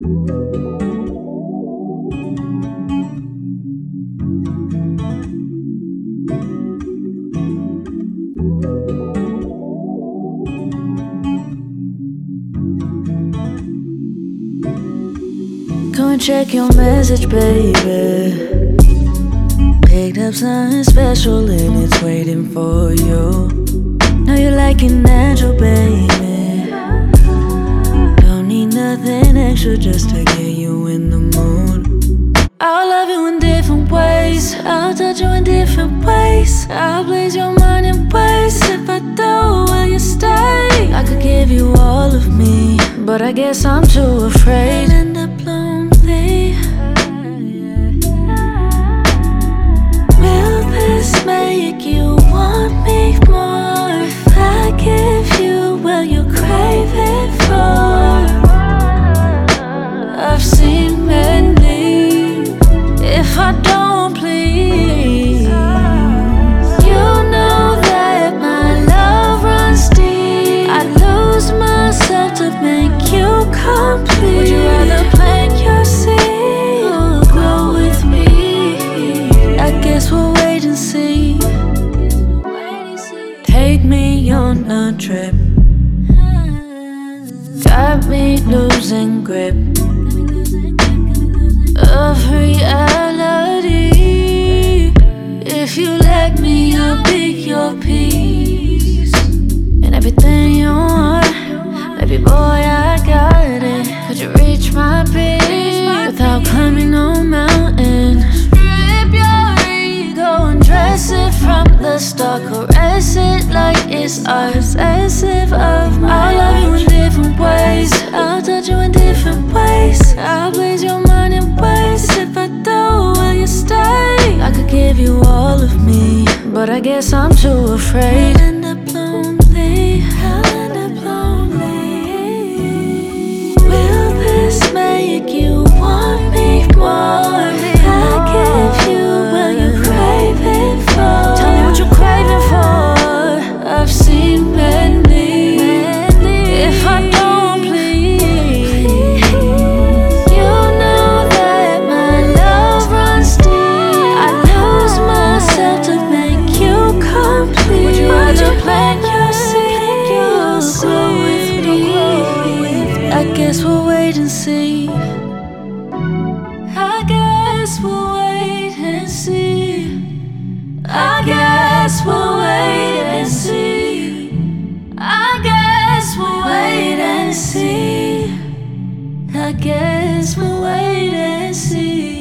Go and check your message, baby. Picked up something special and it's waiting for you. Know you like it natural, baby. Don't need nothing extra just to get you in the mood. I'll love you in different ways. I'll touch you in different ways. I'll blaze your mind in ways. If I do, will you stay? I could give you all of me, but I guess I'm too afraid. End up lonely. Will this make you want me more? If I give you, will you crave it for? I've seen many. If I don't please, you know that my love runs deep. I'd lose myself to make you complete. Would you rather plant your seed or grow with me? I guess we'll wait and see. Take me on a trip. Got me losing grip of reality. If you let me, I'll be your peace. And everything you want, baby boy, I got it. Could you reach my peak without climbing no mountain? Strip your ego and dress it from the start. Caress it like it's art. Possessive of my life. I'll love you in different ways. I'll touch you in different ways. I'll blaze your mind in ways. If I do, will you stay? I could give you all of me, but I guess I'm too afraid. I'll end up lonely. I'll end up lonely. Will this make you want me more? If I give you, will you crave it for? Tell me what you're craving for. I've seen many. If I don't please, you know that my love runs deep. I lose myself to make you complete. Would you rather plant your seed or grow with me? I guess we'll wait and see. I guess we'll wait and see. I guess we'll wait and see. I guess we'll wait and see. I guess we'll wait and see.